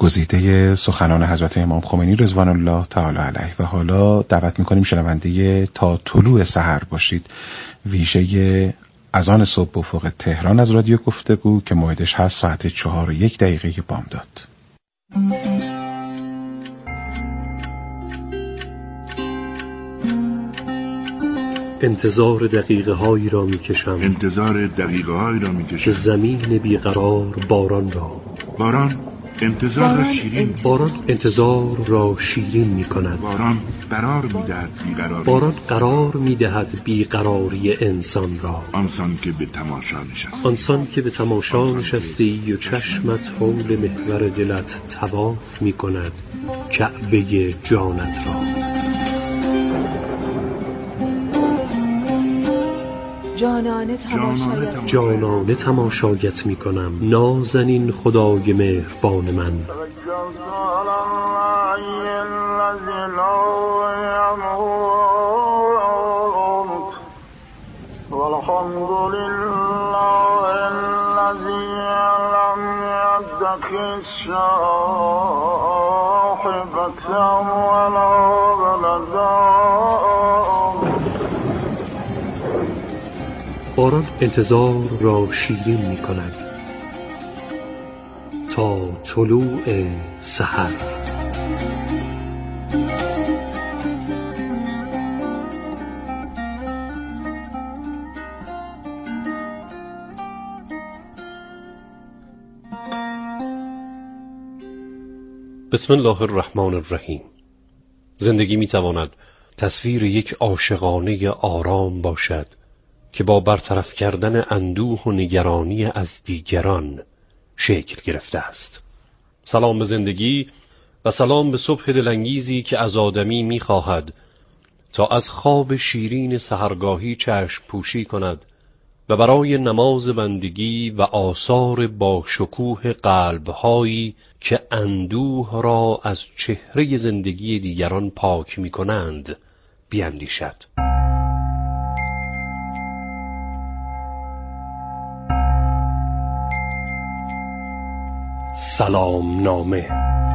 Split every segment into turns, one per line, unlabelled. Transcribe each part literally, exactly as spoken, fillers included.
گزیده سخنان حضرت امام خمینی رضوان الله تعالی علیه. و حالا دعوت میکنیم شنونده تا طلوع سحر باشید، ویژه اذان صبح افق تهران از رادیو گفتگو که موعدش هست ساعت چهار و یک دقیقه بامداد.
انتظار دقیقه هایی را می کشم
انتظار دقیقه هایی را می کشم
که زمین بیقرار باران را
باران انتظار را شیرین
باران انتظار را شیرین می کند.
باران قرار می دهد بیقراری
باران قرار می دهد بیقراری انسان را.
آنسان که به تماشا نشستی
آنسان که به تماشا نشستی و چشمت حول محور دلت طواف می کند کعبه جانت را.
جانانه تماشایت
جانانه تماشایت می کنم نازنین خدای مهربان من. باران انتظار را شیرین می کند تا طلوع سحر. بسم الله الرحمن الرحیم. زندگی می تواند تصویر یک عاشقانه آرام باشد که با برطرف کردن اندوه و نگرانی از دیگران شکل گرفته است. سلام به زندگی و سلام به صبح دلانگیزی که از آدمی می‌خواهد تا از خواب شیرین سحرگاهی چشم پوشی کند و برای نماز بندگی و آثار با شکوه قلب‌هایی که اندوه را از چهره زندگی دیگران پاک می‌کنند بیندیشد. سلام نامه.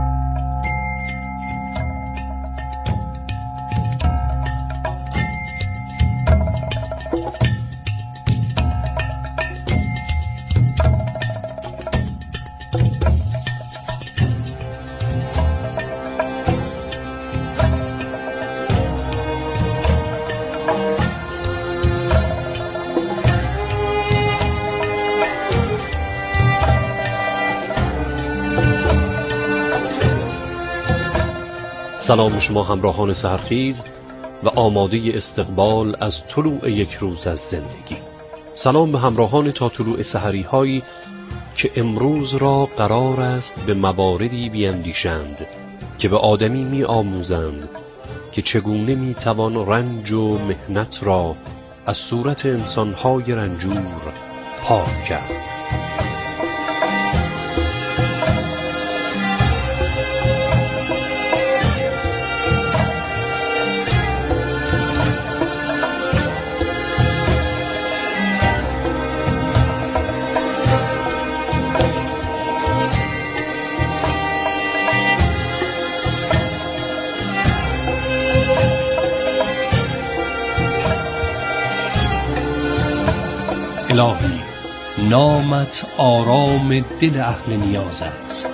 سلام شما همراهان سحرخیز و آماده استقبال از طلوع یک روز از زندگی. سلام به همراهان تا طلوع سحری هایی که امروز را قرار است به مواردی بیندیشند که به آدمی می آموزند که چگونه می توان رنج و محنت را از صورت انسانهای رنجور پاک کرد.
الهی نامت آرام دل اهل نیاز است.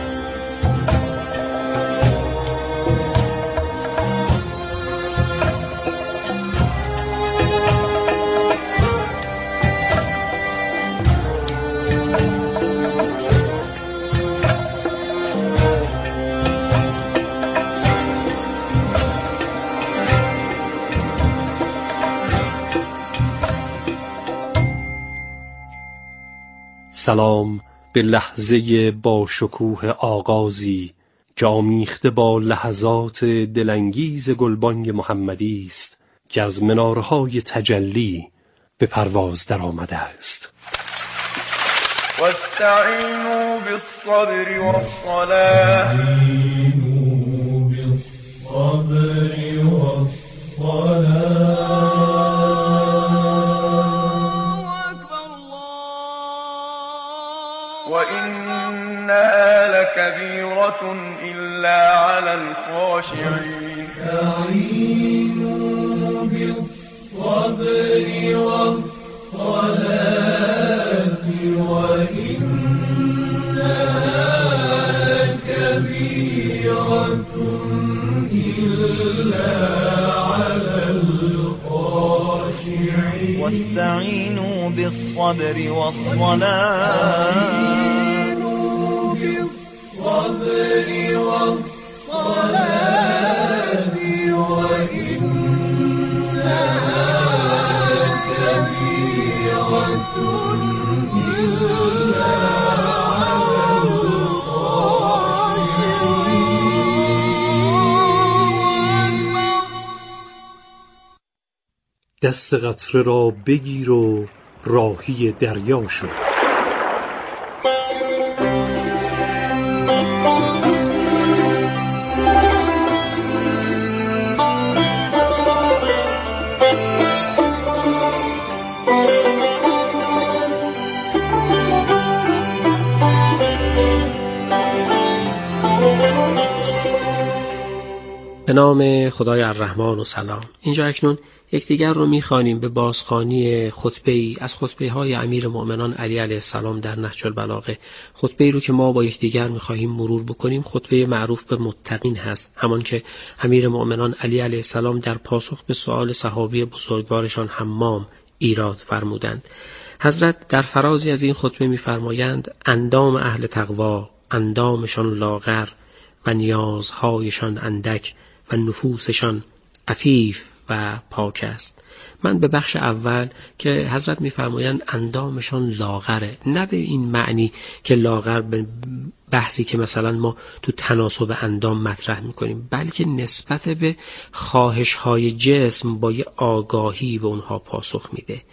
سلام به لحظه با شکوه آغازی که آمیخته با لحظات دلانگیز گلبانگ محمدی است که از منارهای تجلی به پرواز در آمده است.
واستعینوا بالصبر والصلاة وإنها كبيرة إلا على الخاشعين
استعينوا بالصبر والصلاة وإنها كبيرة إلا على الخاشعين
واستعينوا بالصبر والصلاة
بالصبر والصلاة وإنها كبيرة إلا على الخاشعين.
دست قطره را بگیر و راهی دریا شو.
به نام خدای الرحمن و سلام. اینجا اکنون یکدیگر رو می‌خوانیم به بازخوانی خطبه‌ای از خطبه‌های امیر مؤمنان علی علیه السلام در نهج البلاغه. خطبه‌ای رو که ما با یکدیگر می‌خواهیم مرور بکنیم، خطبه معروف به متقین هست، همان که امیر مؤمنان علی علیه السلام در پاسخ به سؤال صحابی بزرگوارشان حمام ایراد فرمودند. حضرت در فرازی از این خطبه می‌فرمایند: اندام اهل تقوا اندامشان لاغر و نیازهایشان اندک و نفوسشان عفیف و پاک است. من به بخش اول که حضرت می‌فرمایند اندامشان لاغره، نه به این معنی که لاغر به بحثی که مثلا ما تو تناسب اندام مطرح می‌کنیم، بلکه نسبت به خواهش‌های جسم با یه آگاهی به اونها پاسخ میده.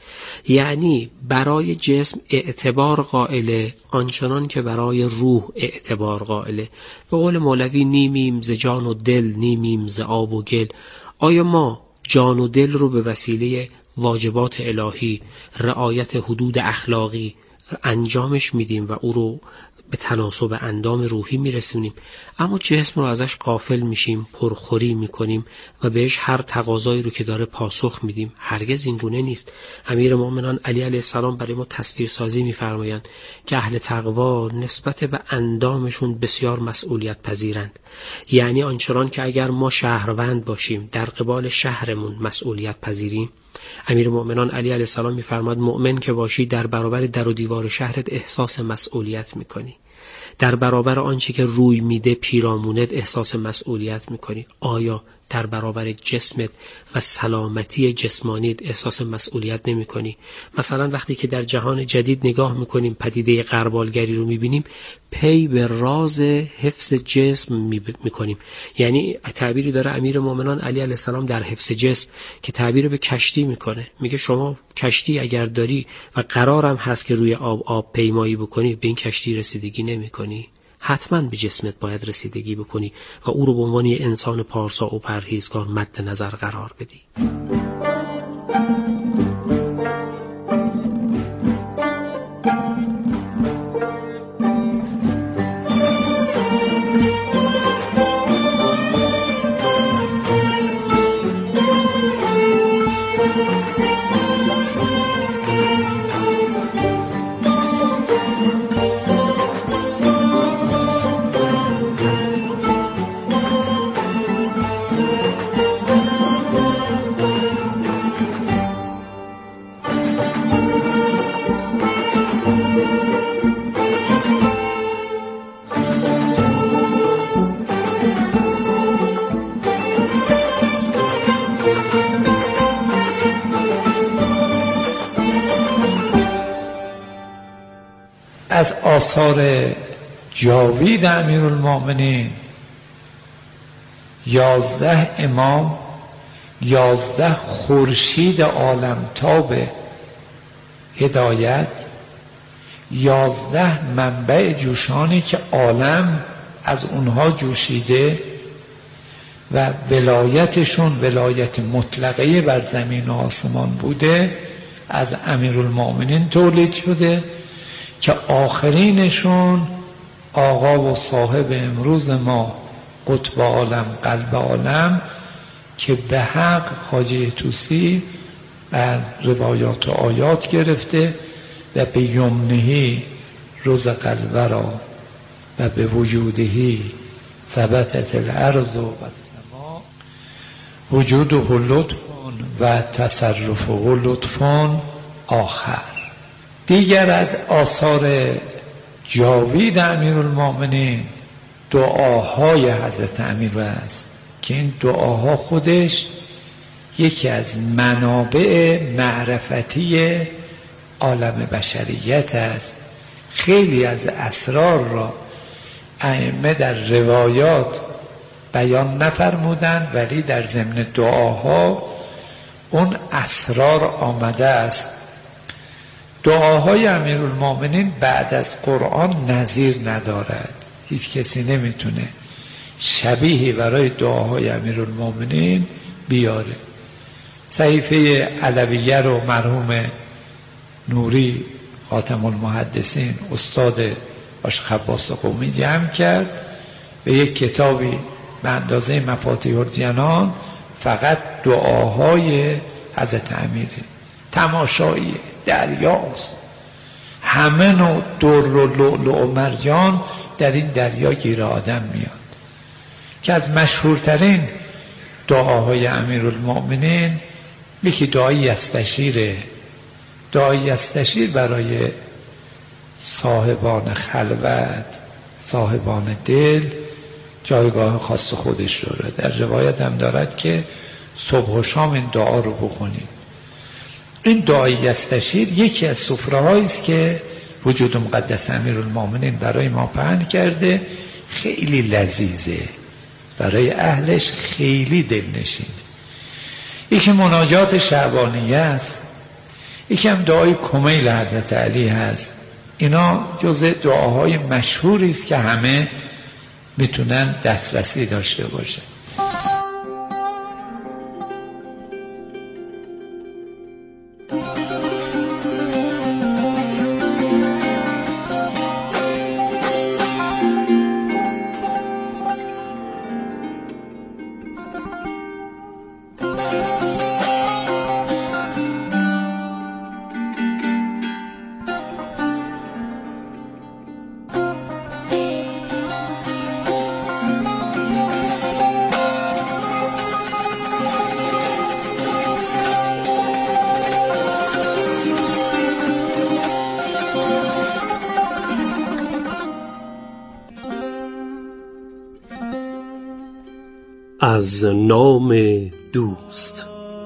یعنی برای جسم اعتبار قائله آنچنان که برای روح اعتبار قائله. به قول مولوی نیمیم ز جان و دل، نیمیم ز آب و گل. آیا ما جان و دل رو به وسیله واجبات الهی، رعایت حدود اخلاقی انجامش میدیم و او رو به تناسب اندام روحی میرسونیم، اما جسم رو ازش غافل میشیم، پرخوری میکنیم و بهش هر تقاضایی رو که داره پاسخ میدیم؟ هرگز این گونه نیست. امیر مومنان علی علیه السلام برای ما تصویرسازی میفرمایند که اهل تقوا نسبت به اندامشون بسیار مسئولیت پذیرند. یعنی آنچنان که اگر ما شهروند باشیم در قبال شهرمون مسئولیت پذیریم، امیر مومنان علی علیه السلام می‌فرماد مؤمن که باشی در برابر در و دیوار شهرت احساس مسئولیت می‌کنی، در برابر آنچه که روی میده پیرامونت احساس مسئولیت می‌کنی. آیا در برابر جسمت و سلامتی جسمانیت احساس مسئولیت نمی‌کنی؟ مثلا وقتی که در جهان جدید نگاه می‌کنیم، پدیده غربالگری رو می‌بینیم، پی به راز حفظ جسم می‌کنیم. یعنی تعبیری داره امیر مومنان علی علیه السلام در حفظ جسم که تعبیر به کشتی می‌کنه. میگه شما کشتی اگر داری و قرارم هست که روی آب آب پیمایی بکنی، به این کشتی رسیدگی نمی‌کنی. حتما به جسمت باید رسیدگی بکنی و او رو به عنوان یه انسان پارسا و پرهیزگار مد نظر قرار بدی.
از آثار جاوید امیرالمؤمنین یازده امام، یازده خورشید عالمتاب هدایت، یازده منبع جوشانی که عالم از اونها جوشیده و ولایتشون ولایت مطلقه بر زمین و آسمان بوده، از امیرالمؤمنین تولید شده که آخرینشون آقا و صاحب امروز ما، قطب عالم قلب عالم، که به حق خواجه طوسی از روایات و آیات گرفته و به یمنهی رزق الورا و به وجودهی ثبتت الارض و السماء وجوده لطف و تصرفه لطف آخر. دیگر از آثار جاوید امیرالمؤمنین دعاهای حضرت امیر است که این دعاها خودش یکی از منابع معرفتی عالم بشریت است. خیلی از اسرار را ائمه در روایات بیان نفرمودند، ولی در ضمن دعاها اون اسرار آمده است. دعاهای امیرالمؤمنین بعد از قرآن نظیر ندارد. هیچ کسی نمیتونه شبیهی برای دعاهای امیرالمؤمنین بیاره. صحیفه علویه رو مرحوم نوری خاتم المحدثین استاد آش خباس قومی جمع کرد و یک کتابی به اندازه مفاتیح الجنان فقط دعاهای حضرت امیره. تماشایی دریاست، همه نوع در و لؤلؤ و مرجان در این دریا گیر آدم میاد. که از مشهورترین دعاهای امیرالمؤمنین یکی دعای یستشیره. دعای یستشیر برای صاحبان خلوت، صاحبان دل، جایگاه خاص خودش داره. در روایت هم دارد که صبح و شام این دعا رو بخونید. این دعای یستشیر یکی از سفره‌هایی است که وجود مقدس امیرالمؤمنین برای ما پهن کرده. خیلی لذیذه، برای اهلش خیلی دلنشینه. یکی مناجات شعبانیه است، یکی هم دعای کمیل حضرت علی هست. اینا جزء دعاهای مشهوری است که همه میتونن دسترسی داشته باشه.
از نام دوست.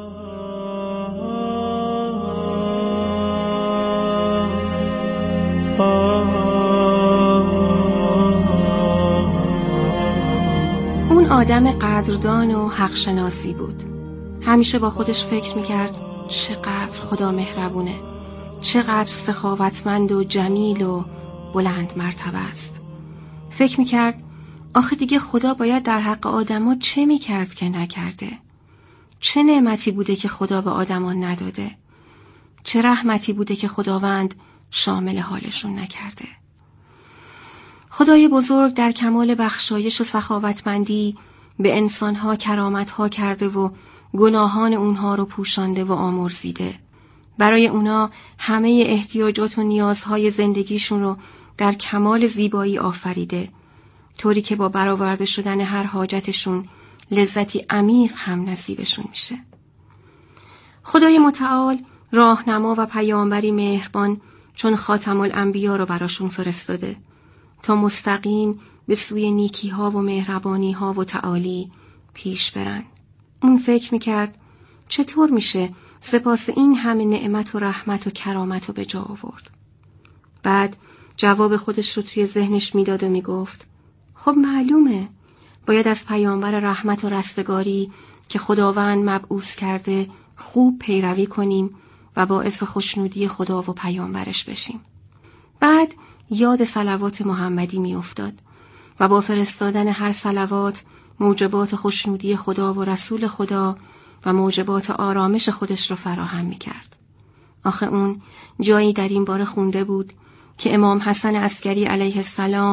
اون آدم قدردان و حق شناسی بود. همیشه با خودش فکر میکرد چقدر خدا مهربونه، چقدر سخاوتمند و جمیل و بلند مرتبه است. فکر میکرد آخه دیگه خدا باید در حق آدما چه میکرد که نکرده؟ چه نعمتی بوده که خدا به آدما نداده؟ چه رحمتی بوده که خداوند شامل حالشون نکرده؟ خدای بزرگ در کمال بخشایش و سخاوتمندی به انسانها کرامتها کرده و گناهان اونها رو پوشانده و آمرزیده. برای اونا همه احتیاجات و نیازهای زندگیشون رو در کمال زیبایی آفریده، طوری که با برآورده شدن هر حاجتشون لذتی عمیق هم نصیبشون میشه. خدای متعال راهنما و پیامبری مهربان چون خاتم الانبیا رو براشون فرستاده تا مستقیم به سوی نیکی ها و مهربانی ها و تعالی پیش برن. اون فکر میکرد چطور میشه سپاس این همه نعمت و رحمت و کرامت رو به جا آورد. بعد جواب خودش رو توی ذهنش میداد و میگفت خب معلومه باید از پیامبر رحمت و رستگاری که خداوند مبعوث کرده خوب پیروی کنیم و باعث خوشنودی خدا و پیامبرش بشیم. بعد یاد صلوات محمدی می افتاد و با فرستادن هر صلوات موجبات خوشنودی خدا و رسول خدا و موجبات آرامش خودش رو فراهم می کرد. آخه اون جایی در این باره خونده بود که امام حسن عسکری علیه السلام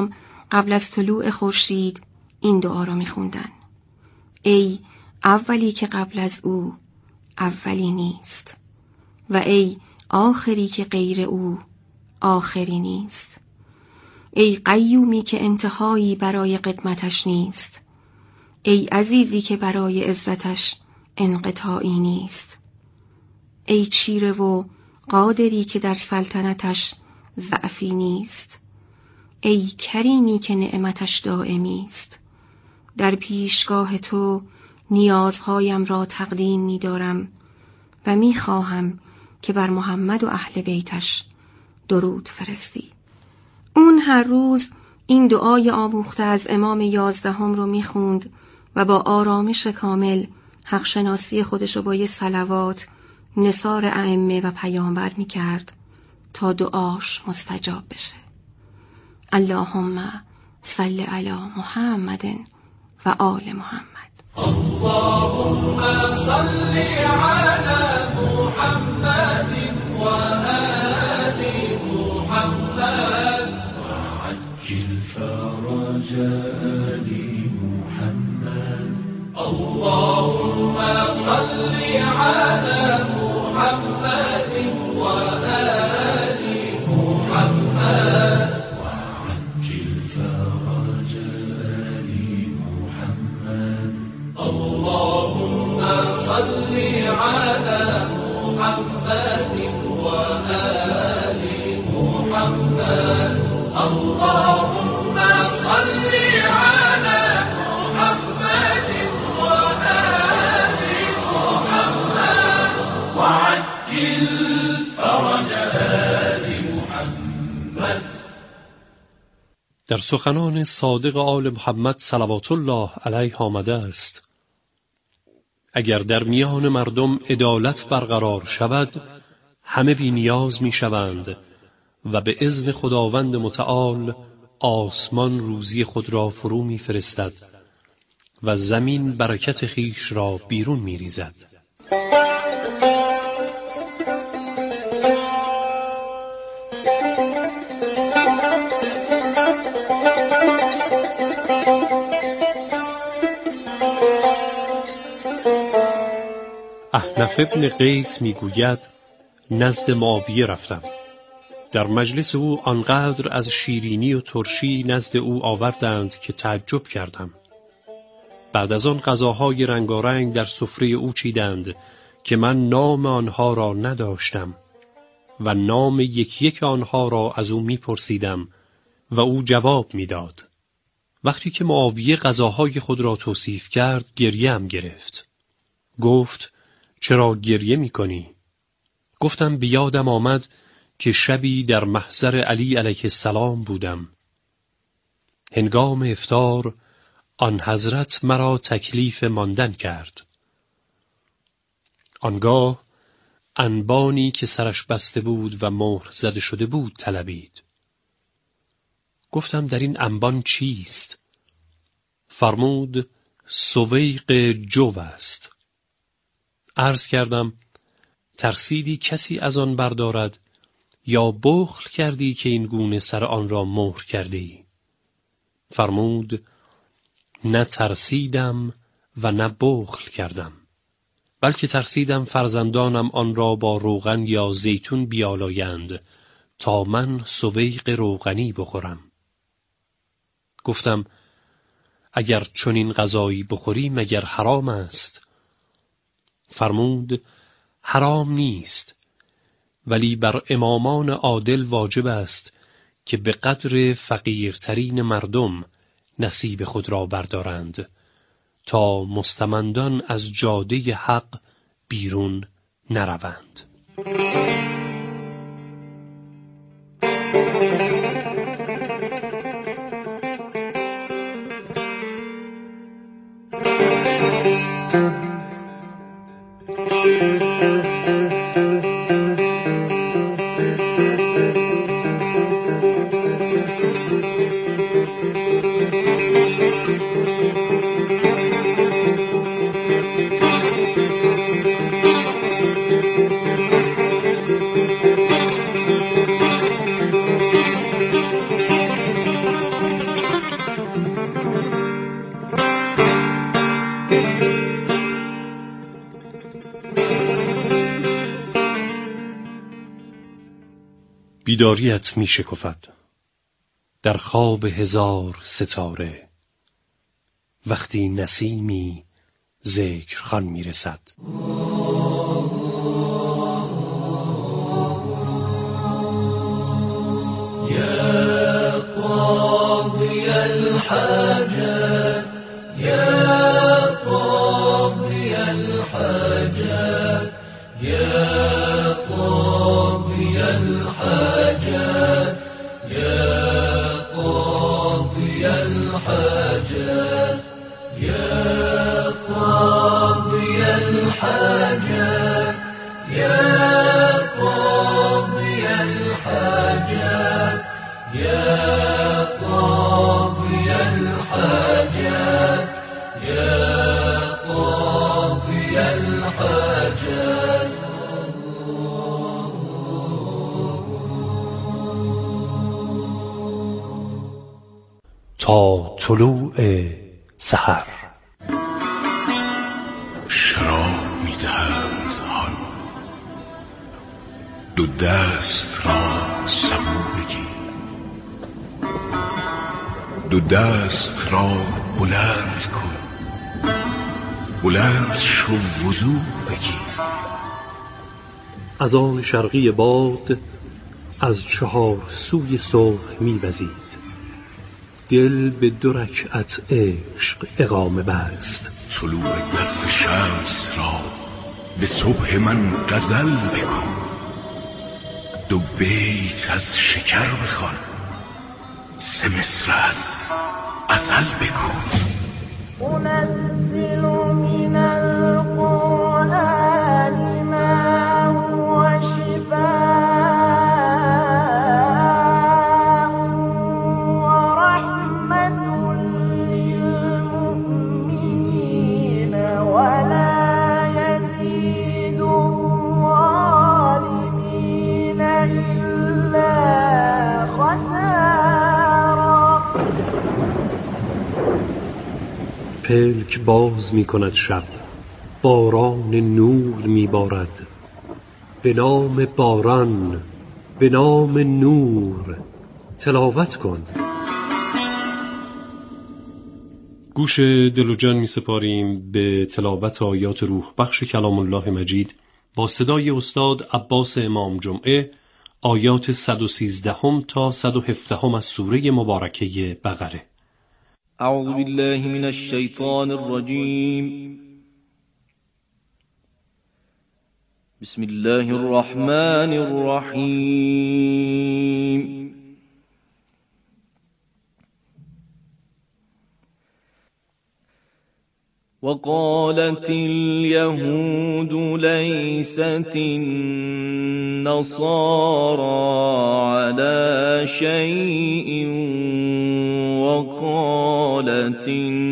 قبل از طلوع خورشید این دعا را می‌خواندند: ای اولی که قبل از او اولی نیست و ای آخری که غیر او آخری نیست. ای قیومی که انتهایی برای قدمتش نیست. ای عزیزی که برای عزتش انقطاعی نیست. ای چیره و قادری که در سلطنتش ضعفی نیست. ای کریمی که نعمتش دائمی است. در پیشگاه تو نیازهایم را تقدیم می دارم و می خواهم که بر محمد و اهل بیتش درود فرستی. اون هر روز این دعای آموخته از امام یازدهم رو می خوند و با آرامش کامل حق شناسی خودش رو با یه صلوات نثار ائمه و پیامبر می کرد تا دعاش مستجاب بشه. اللهم صل علی محمد و آل محمد.
اللهم صل على محمد و آل محمد وعجل فرج آل محمد. اللهم صل على محمد و آل محمد وعجل فرج آل محمد. اللهم صل على محمد و آل محمد. اللهم صل على محمد و آل محمد وعجل فرج آل محمد.
در سخنان صادق آل محمد صلوات الله علیه آمده است: اگر در میان مردم عدالت برقرار شود، همه بی نیاز می شوند و به اذن خداوند متعال آسمان روزی خود را فرو می فرستد و زمین برکت خیش را بیرون می ریزد. احنف ابن قیس می گوید: نزد معاویه رفتم. در مجلس او آنقدر از شیرینی و ترشی نزد او آوردند که تعجب کردم. بعد از آن غذاهای رنگارنگ در سفره او چیدند که من نام آنها را نداشتم و نام یک یک آنها را از او می پرسیدم و او جواب می داد. وقتی که معاویه غذاهای خود را توصیف کرد گریه‌ام گرفت. گفت: چرا گریه می کنی؟ گفتم بیادم آمد که شبی در محضر علی علیه السلام بودم. هنگام افطار آن حضرت مرا تکلیف ماندن کرد. آنگاه انبانی که سرش بسته بود و مهر زده شده بود طلبید. گفتم در این انبان چیست؟ فرمود: سویق جو است. عرض کردم: ترسیدی کسی از آن بردارد یا بخل کردی که این گونه سر آن را مهر کردی؟ فرمود: نه ترسیدم و نه بخل کردم، بلکه ترسیدم فرزندانم آن را با روغن یا زیتون بیالایند تا من سویق روغنی بخورم. گفتم: اگر چنین غذایی بخوری مگر حرام است؟ فرمود: حرام نیست، ولی بر امامان عادل واجب است که به قدر فقیرترین مردم نصیب خود را بردارند تا مستمندان از جاده حق بیرون نروند. بیداریت می شکفد در خواب هزار ستاره، وقتی نسیمی ذکر خوان می رسد.
یا قاضی الحاجات یا قاضی الحاجات یا قاضی الحاجات یا قاضی الحاجات یا قاضی الحاجات یا قاضی الحاجات یا قاضی الحاجات یا قاضی الحاجات.
تا طلوع سحر
شراب می‌دهند هان، دو دست را سبو بگیر، دو دست را بلند کن، بلند شو وضو بگیر.
از آن شرقی باد از چهار سوی صبح می‌وزید، دل به دو رکعت عشق اقامه بست.
طلوع دف شمس را به صبح من غزل بگو، دو بیت از شکر بخوان، سه مصر از ازل بگو.
انزل من القرآن ما هو شفاء ورحمة للمؤمنين ولا يزيد الظالمين إلا خسارا.
پلک باز می کند شب، باران نور می بارد، به نام باران، به نام نور تلاوت کن. گوش دل و جان می سپاریم به تلاوت آیات روح بخش کلام الله مجید با صدای استاد عباس امام جمعه، آیات صد و سیزده تا صد و هفده از سوره مبارکه بقره.
اعوذ بالله من الشیطان الرجیم. بسم الله الرحمن الرحیم. وقالت اليهود ليست النصارى على شيء وقالت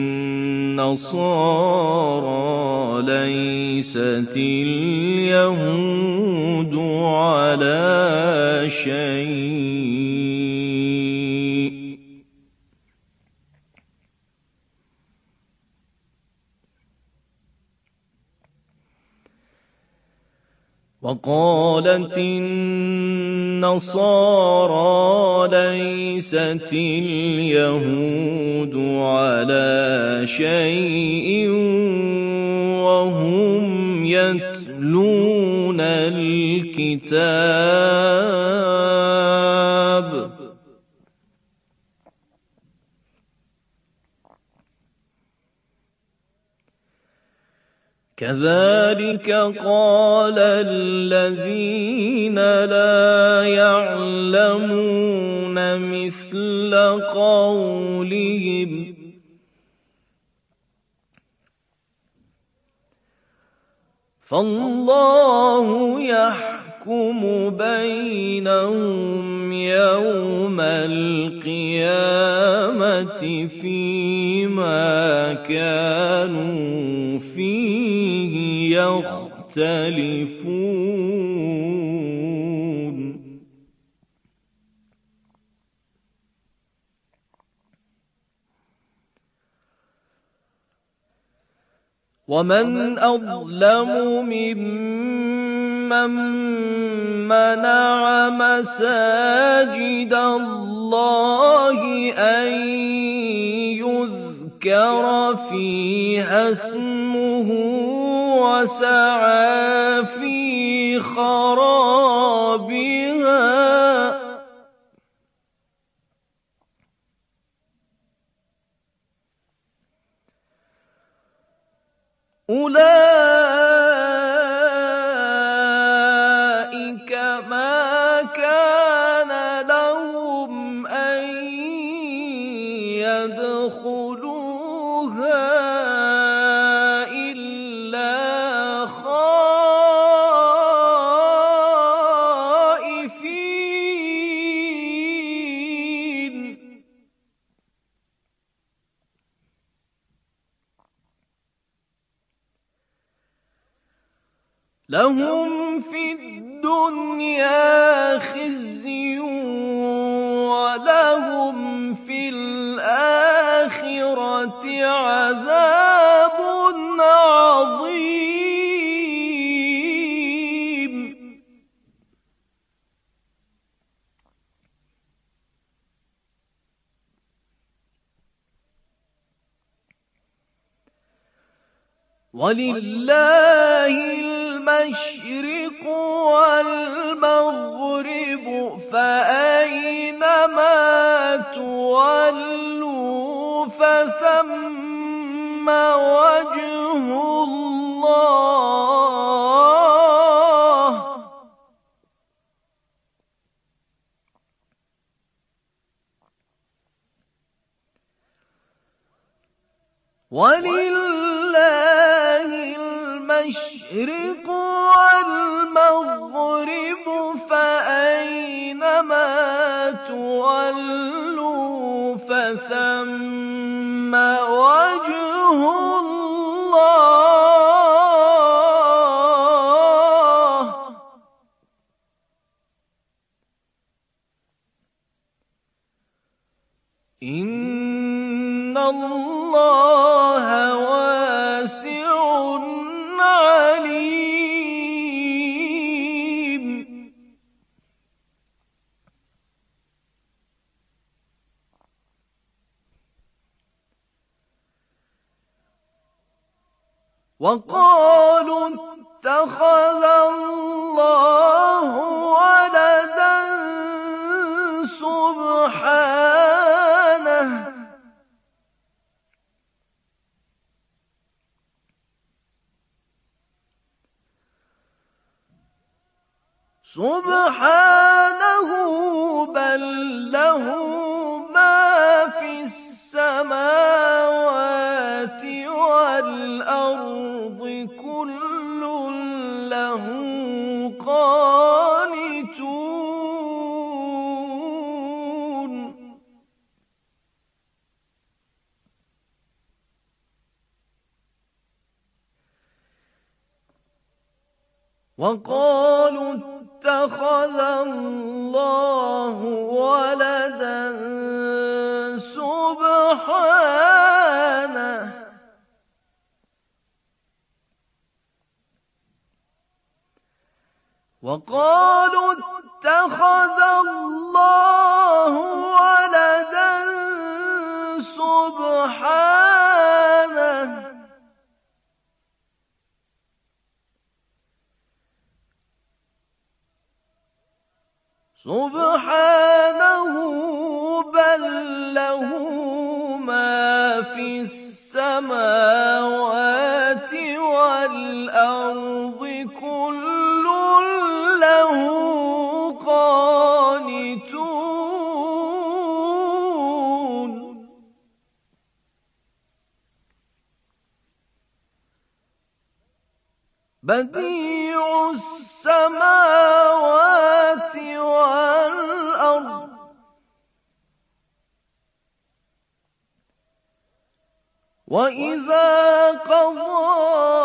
النصارى ليست اليهود على شيء وقالت النصارى ليست اليهود على شيء وهم يتلون الكتاب كذلك قال الذين لا يعلمون مثل قولهم فالله يحكم بينهم يوم القيامة فيما كانوا فيه يختلفون ومن أظلم ممن من منع مساجد الله أن يذكر فيها اسمه وسعى في خرابها أولئك ما كان لهم أن يدخلوها إلا خائفين لهم في الدنيا خزي ولهم في الآخرة عذاب عظيم ولله المشرق والمغرب فأينما تولوا فثم وجه الله ولله المشرق والمغرب فأينما تولوا فثم وجه الله إن الله واسع عليم وقالوا اتخذ الله ولدا سبحانه سبحانه بل له ما في السماوات والأرض كل له قانتون وقالوا اتخذ الله ولدا سبحانه وقالوا اتخذ الله ولدا سبحانه سبحانه بل له ما في السماوات والأرض كل له قانتون بديع السماوات والأرض وإذا قضى